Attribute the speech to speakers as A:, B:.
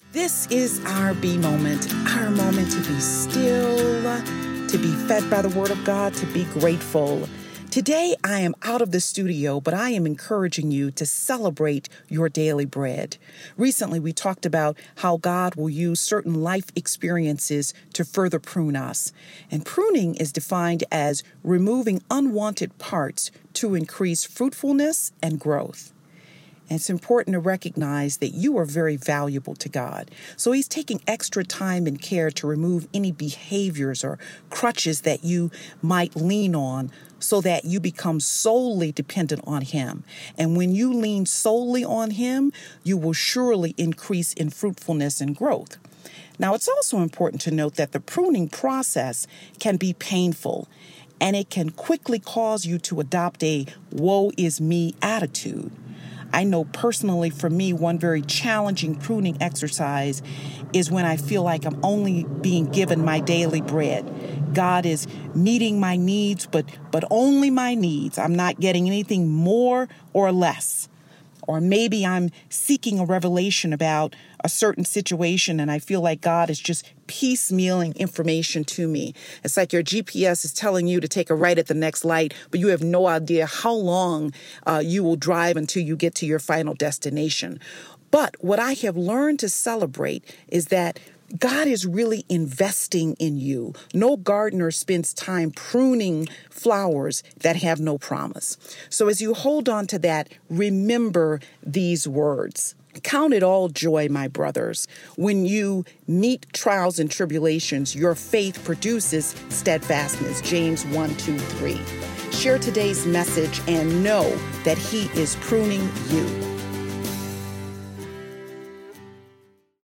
A: This is our B moment, our moment to be still, to be fed by the Word of God, to be grateful. Today, I am out of the studio, but I am encouraging you to celebrate your daily bread. Recently, we talked about how God will use certain life experiences to further prune us. And pruning is defined as removing unwanted parts to increase fruitfulness and growth. And it's important to recognize that you are very valuable to God. So He's taking extra time and care to remove any behaviors or crutches that you might lean on so that you become solely dependent on Him. And when you lean solely on Him, you will surely increase in fruitfulness and growth. Now, it's also important to note that the pruning process can be painful, and it can quickly cause you to adopt a woe is me attitude. I know personally for me, one very challenging pruning exercise is when I feel like I'm only being given my daily bread. God is meeting my needs, but only my needs. I'm not getting anything more or less. Or maybe I'm seeking a revelation about a certain situation and I feel like God is just piecemealing information to me. It's like your GPS is telling you to take a right at the next light, but you have no idea how long you will drive until you get to your final destination. But what I have learned to celebrate is that God is really investing in you. No gardener spends time pruning flowers that have no promise. So as you hold on to that, remember these words. Count it all joy, my brothers. When you meet trials and tribulations, your faith produces steadfastness. James 1:2-3. Share today's message and know that He is pruning you.